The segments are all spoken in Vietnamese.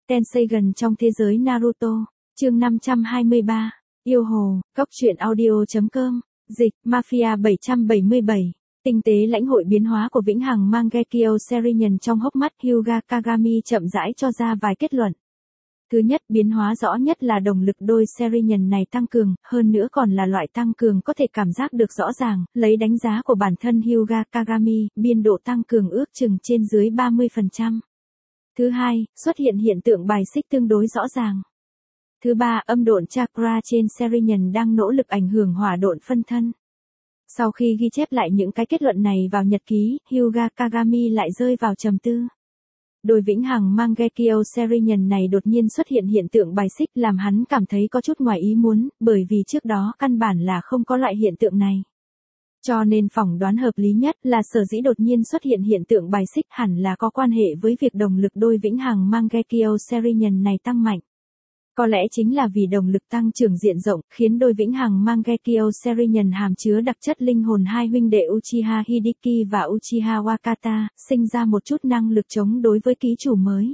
Tenseigan trong thế giới Naruto, chương 523, yêu hồ, góc truyện audio.com, dịch, Mafia 777, tinh tế lãnh hội biến hóa của vĩnh hằng Mangekyo Sharingan trong hốc mắt Hyuga Kagami chậm rãi cho ra vài kết luận. Thứ nhất, biến hóa rõ nhất là động lực đôi Sharingan này tăng cường, hơn nữa còn là loại tăng cường có thể cảm giác được rõ ràng, lấy đánh giá của bản thân Hyuga Kagami, biên độ tăng cường ước chừng trên dưới 30%. Thứ hai, xuất hiện hiện tượng bài xích tương đối rõ ràng. Thứ ba, âm độn chakra trên Sharingan đang nỗ lực ảnh hưởng hỏa độn phân thân. Sau khi ghi chép lại những cái kết luận này vào nhật ký, Hyuga Kagami lại rơi vào trầm tư. Đôi vĩnh hằng Mangekyo Sharingan này đột nhiên xuất hiện hiện tượng bài xích làm hắn cảm thấy có chút ngoài ý muốn, bởi vì trước đó căn bản là không có loại hiện tượng này. Cho nên phỏng đoán hợp lý nhất là sở dĩ đột nhiên xuất hiện hiện tượng bài xích hẳn là có quan hệ với việc động lực đôi vĩnh hằng Mangekyo Sharingan này tăng mạnh. Có lẽ chính là vì động lực tăng trưởng diện rộng, khiến đôi vĩnh hằng Mangekyo Sharingan hàm chứa đặc chất linh hồn hai huynh đệ Uchiha Hideki và Uchiha Wakata, sinh ra một chút năng lực chống đối với ký chủ mới.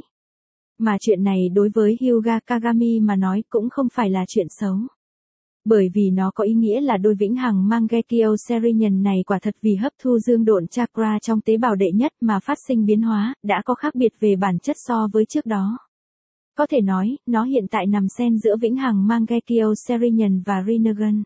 Mà chuyện này đối với Hyuga Kagami mà nói cũng không phải là chuyện xấu. Bởi vì nó có ý nghĩa là đôi vĩnh hằng Mangekyo Sharingan này quả thật vì hấp thu dương độn chakra trong tế bào đệ nhất mà phát sinh biến hóa, đã có khác biệt về bản chất so với trước đó. Có thể nói, nó hiện tại nằm xen giữa vĩnh hằng Mangekyo Sharingan và Rinnegan.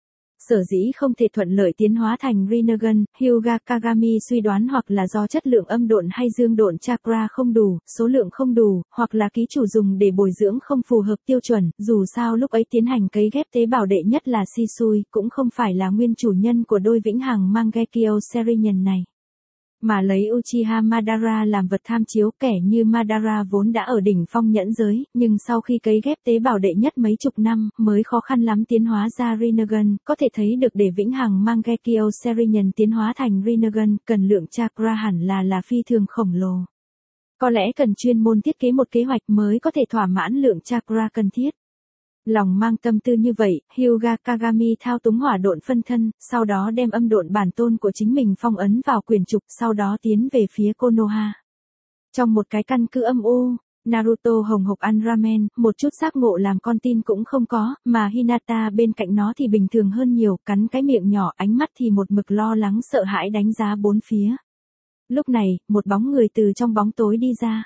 Sở dĩ không thể thuận lợi tiến hóa thành Rinnegan, Hyuga Kagami suy đoán hoặc là do chất lượng âm độn hay dương độn chakra không đủ, số lượng không đủ, hoặc là ký chủ dùng để bồi dưỡng không phù hợp tiêu chuẩn, dù sao lúc ấy tiến hành cấy ghép tế bào đệ nhất là Shisui, cũng không phải là nguyên chủ nhân của đôi vĩnh hằng Mangekyo Sharingan này. Mà lấy Uchiha Madara làm vật tham chiếu, kẻ như Madara vốn đã ở đỉnh phong nhẫn giới, nhưng sau khi cấy ghép tế bào đệ nhất mấy chục năm, mới khó khăn lắm tiến hóa ra Rinnegan, có thể thấy được để vĩnh hằng Mangekyo Sharingan tiến hóa thành Rinnegan, cần lượng chakra hẳn là phi thường khổng lồ. Có lẽ cần chuyên môn thiết kế một kế hoạch mới có thể thỏa mãn lượng chakra cần thiết. Lòng mang tâm tư như vậy, Hyuga Kagami thao túng hỏa độn phân thân, sau đó đem âm độn bản tôn của chính mình phong ấn vào quyển trục, sau đó tiến về phía Konoha. Trong một cái căn cứ âm u, Naruto hồng hộc ăn ramen, một chút giác ngộ làm con tin cũng không có, mà Hinata bên cạnh nó thì bình thường hơn nhiều, cắn cái miệng nhỏ, ánh mắt thì một mực lo lắng sợ hãi đánh giá bốn phía. Lúc này, một bóng người từ trong bóng tối đi ra.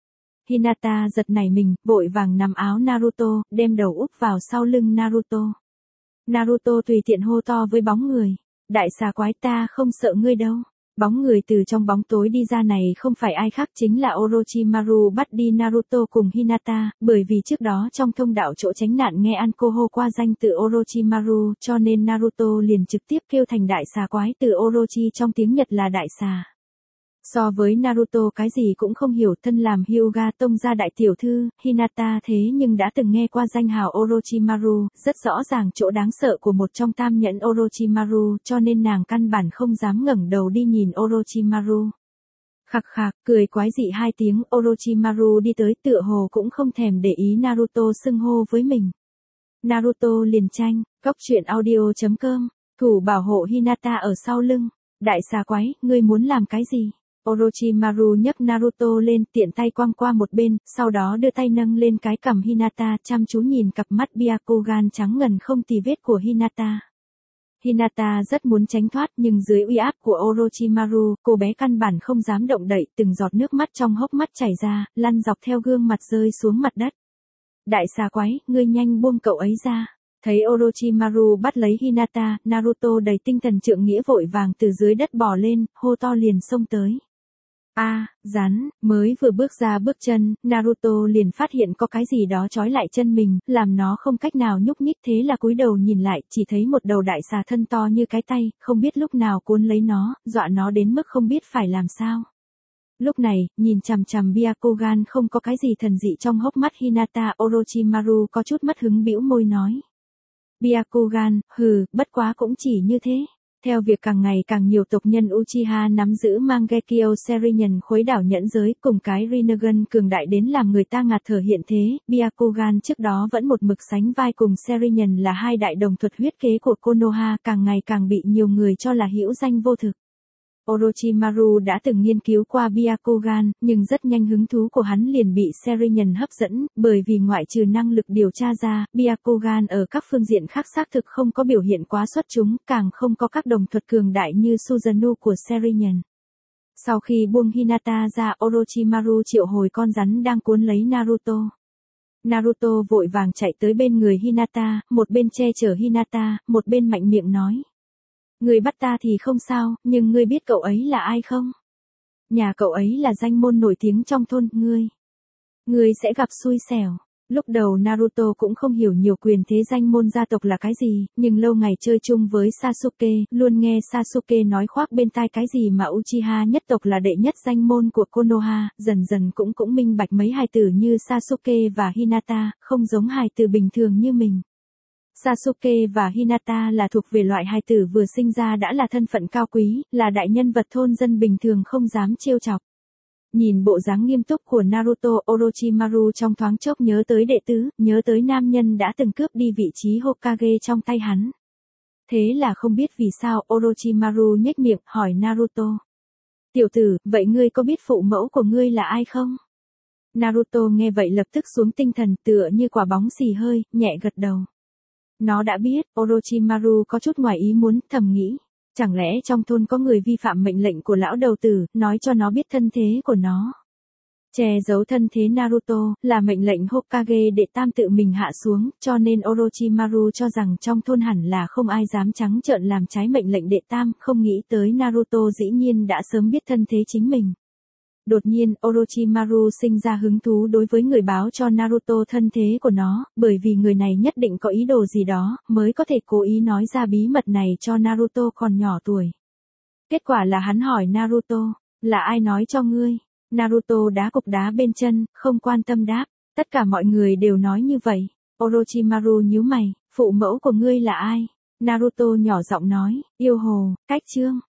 Hinata giật nảy mình, vội vàng nắm áo Naruto, đem đầu úp vào sau lưng Naruto. Naruto tùy tiện hô to với bóng người. Đại xà quái, ta không sợ ngươi đâu. Bóng người từ trong bóng tối đi ra này không phải ai khác chính là Orochimaru bắt đi Naruto cùng Hinata, bởi vì trước đó trong thông đạo chỗ tránh nạn nghe Anko hô qua danh từ Orochimaru, cho nên Naruto liền trực tiếp kêu thành đại xà quái, từ Orochi trong tiếng Nhật là đại xà. So với Naruto cái gì cũng không hiểu, thân làm Hyuga tông gia đại tiểu thư, Hinata thế nhưng đã từng nghe qua danh hào Orochimaru, rất rõ ràng chỗ đáng sợ của một trong tam nhẫn Orochimaru, cho nên nàng căn bản không dám ngẩng đầu đi nhìn Orochimaru. Khạc khạc, cười quái dị hai tiếng, Orochimaru đi tới tựa hồ cũng không thèm để ý Naruto xưng hô với mình. Naruto liền tranh, góc truyện audio.com, thủ bảo hộ Hinata ở sau lưng. Đại xà quái, ngươi muốn làm cái gì? Orochimaru nhấc Naruto lên, tiện tay quăng qua một bên, sau đó đưa tay nâng lên cái cằm Hinata, chăm chú nhìn cặp mắt Byakugan trắng ngần không tì vết của Hinata. Hinata rất muốn tránh thoát nhưng dưới uy áp của Orochimaru, cô bé căn bản không dám động đậy, từng giọt nước mắt trong hốc mắt chảy ra, lăn dọc theo gương mặt rơi xuống mặt đất. Đại xà quái, ngươi nhanh buông cậu ấy ra. Thấy Orochimaru bắt lấy Hinata, Naruto đầy tinh thần trượng nghĩa vội vàng từ dưới đất bò lên, hô to liền xông tới. Rắn, mới vừa bước ra bước chân, Naruto liền phát hiện có cái gì đó trói lại chân mình, làm nó không cách nào nhúc nhích, thế là cúi đầu nhìn lại, chỉ thấy một đầu đại xà thân to như cái tay, không biết lúc nào cuốn lấy nó, dọa nó đến mức không biết phải làm sao. Lúc này, nhìn chằm chằm Byakugan không có cái gì thần dị trong hốc mắt Hinata, Orochimaru có chút mất hứng bĩu môi nói. Byakugan, bất quá cũng chỉ như thế. Theo việc càng ngày càng nhiều tộc nhân Uchiha nắm giữ Mangekyo Sharingan khuấy đảo nhẫn giới cùng cái Rinnegan cường đại đến làm người ta ngạt thở hiện thế, Byakugan trước đó vẫn một mực sánh vai cùng Sharingan là hai đại đồng thuật huyết kế của Konoha, càng ngày càng bị nhiều người cho là hữu danh vô thực. Orochimaru đã từng nghiên cứu qua Byakugan, nhưng rất nhanh hứng thú của hắn liền bị Serial hấp dẫn, bởi vì ngoại trừ năng lực điều tra ra, Byakugan ở các phương diện khác xác thực không có biểu hiện quá xuất chúng, càng không có các đồng thuật cường đại như Susanoo của Serial. Sau khi buông Hinata ra, Orochimaru triệu hồi con rắn đang cuốn lấy Naruto. Naruto vội vàng chạy tới bên người Hinata, một bên che chở Hinata, một bên mạnh miệng nói. Người bắt ta thì không sao, nhưng ngươi biết cậu ấy là ai không? Nhà cậu ấy là danh môn nổi tiếng trong thôn, ngươi sẽ gặp xui xẻo. Lúc đầu Naruto cũng không hiểu nhiều quyền thế danh môn gia tộc là cái gì, nhưng lâu ngày chơi chung với Sasuke, luôn nghe Sasuke nói khoác bên tai cái gì mà Uchiha nhất tộc là đệ nhất danh môn của Konoha, dần dần cũng minh bạch mấy hài tử như Sasuke và Hinata, không giống hài tử bình thường như mình. Sasuke và Hinata là thuộc về loại hài tử vừa sinh ra đã là thân phận cao quý, là đại nhân vật thôn dân bình thường không dám trêu chọc. Nhìn bộ dáng nghiêm túc của Naruto, Orochimaru trong thoáng chốc nhớ tới đệ tứ, nhớ tới nam nhân đã từng cướp đi vị trí Hokage trong tay hắn. Thế là không biết vì sao Orochimaru nhếch miệng hỏi Naruto. Tiểu tử, vậy ngươi có biết phụ mẫu của ngươi là ai không? Naruto nghe vậy lập tức xuống tinh thần tựa như quả bóng xì hơi, nhẹ gật đầu. Nó đã biết, Orochimaru có chút ngoài ý muốn, thầm nghĩ. Chẳng lẽ trong thôn có người vi phạm mệnh lệnh của lão đầu tử, nói cho nó biết thân thế của nó. Che giấu thân thế Naruto, là mệnh lệnh Hokage đệ tam tự mình hạ xuống, cho nên Orochimaru cho rằng trong thôn hẳn là không ai dám trắng trợn làm trái mệnh lệnh đệ tam, không nghĩ tới Naruto dĩ nhiên đã sớm biết thân thế chính mình. Đột nhiên, Orochimaru sinh ra hứng thú đối với người báo cho Naruto thân thế của nó, bởi vì người này nhất định có ý đồ gì đó, mới có thể cố ý nói ra bí mật này cho Naruto còn nhỏ tuổi. Kết quả là hắn hỏi Naruto, là ai nói cho ngươi? Naruto đá cục đá bên chân, không quan tâm đáp, tất cả mọi người đều nói như vậy. Orochimaru nhíu mày, phụ mẫu của ngươi là ai? Naruto nhỏ giọng nói, yêu hồ, cách chương.